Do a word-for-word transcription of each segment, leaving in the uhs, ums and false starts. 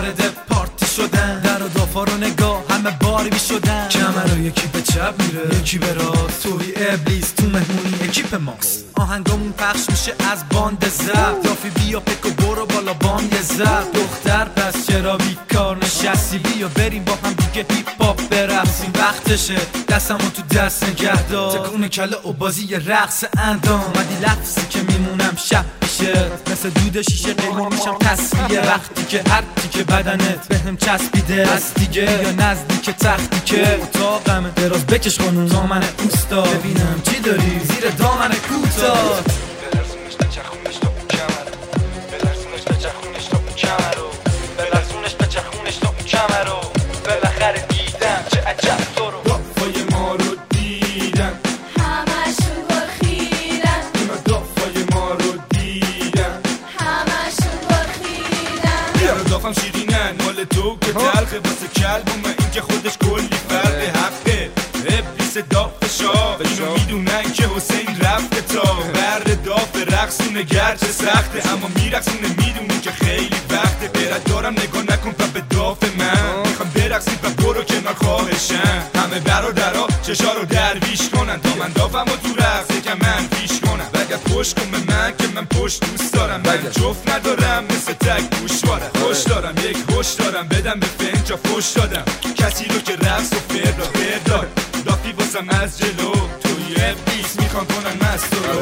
وارد پارتی شدن، در و دافا رو نگاه همه باری بی شدن. کمر یکی به چپ میره یکی به راست، توی ابلیس تو مهمونی اکیپ ماست. آهنگامون پخش میشه از باند زد، رافی بیا پک و برو بالا بام یه زد. دختر پس چرا بیکار نشستی، بیا بریم با هم دیگه هیپ هاپ برقصیم. وقتشه دستمو تو دست نگه دار، تکون کله و بازی یه رقص اندام. مدی لفظی که میمونم شب میشه، مثل دود شیشه قیمه میشم تصفیه. وقتی که هر تیکه بدنت به هم چسبیده از دیگه یا نزدیک تختی که اتاقمه. دراز بکش خانون دامن اوستا، ببینم چی داری زیر دامن کوتاه. بلرزونش بچخونش تا اون کمر، بلرزونش بچخونش تا اون کمر رو، بلرزونش بچخونش تا اون کمر رو. بالاخره دیدم چه عجب تو رو، دافای ما رو دیدن همشون برخیدن، اونا دافای ما رو دیدن همشون برخیدن. یارو دافم شیرینن مال تو که تلخه، واسه کلبومه این که خودش کلی فرده. حقه ابلیس داف شاه، اینو میدونن که حسین رفته تا برد داف رقصونه گرچه سخته، اما میرقصونه میدونی که خیلی وقته. برد دارم نگاه نکن پا به داف من، میخوام برقصیم پا برو کنار خواهشم. همه برادرها چشا رو درویش کنن تا من دافم و تو رقص یکم من پیش کنم. بگه پشت کن به من که من پشت دوست دارم، من جفت ندارم مثل تک گوشواره. خوش دارم یک خوش دارم بدم به فنجا فش دادم کسی رو که رقص و فردا بردار. دافی واسم از جلو توی ابلیس میخوان کنن مست رو.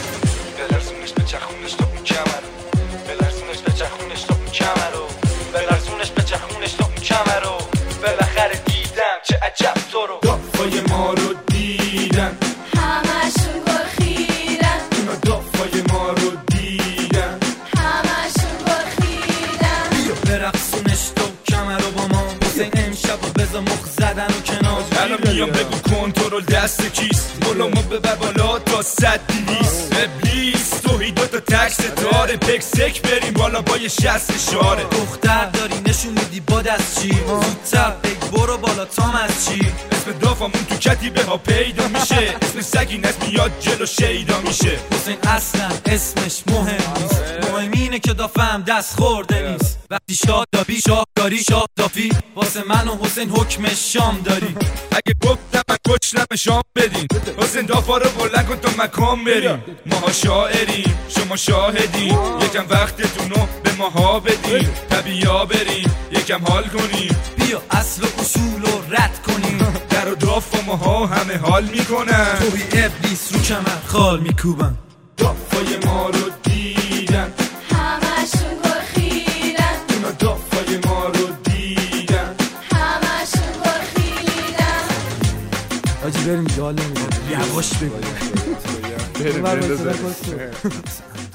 بلرزونش بچخونش تا اون کمر، بلرزونش بچخونش تا اون کمر رو، بلرزونش بچخونش تا اون کمر رو. بالاخره دیدم چه عجب تو رو، دافای ما رو دیدن همشون برخیدن، اونا دافای ما رو دیدن همشون برخیدن. بیا برقصونش تو کمر رو با ما، حسین امشب و بزا مخ زدن و کنار. الان میام بگو کنترل دست کیست، مولامو ببر بالا تا صد دیویست. ابلیس توهی دوتا تکس داره، پک سک بریم بالا با یه شست شاره. دختر داری نشون میدی با دست چی، زودتر بگ برو بالا تام از چی. اسم دافمون تو کتیبه ها پیدا میشه، اسم سگین اسم میاد جلو شیدا میشه. حسین اصلا اسمش مهم نیست، مهم اینه که دافم دست خورده نیست. وقتی شاد دافی شاه داری شاه دافی، واسه من و حسین حکم شام داری. اگه گفتم من کچ نمه شام بدین، حسین دافا رو بلند کن تا مکان بریم. ماها شاعریم شما شاهدین، یکم وقتتونو به ماها بدین. طبیعا بریم یکم حال کنیم، بیا اصل و اصول رو رد کنیم. در و داف و ماها همه حال میکنن، توی ابلیس رو کمر خال میکوبن. دافای ما رو دیدن همشون برخیدن، اونا دافای ما رو دیدن همشون برخیدن. آجی بریم جال نمیده یواش بگو. بریم بریم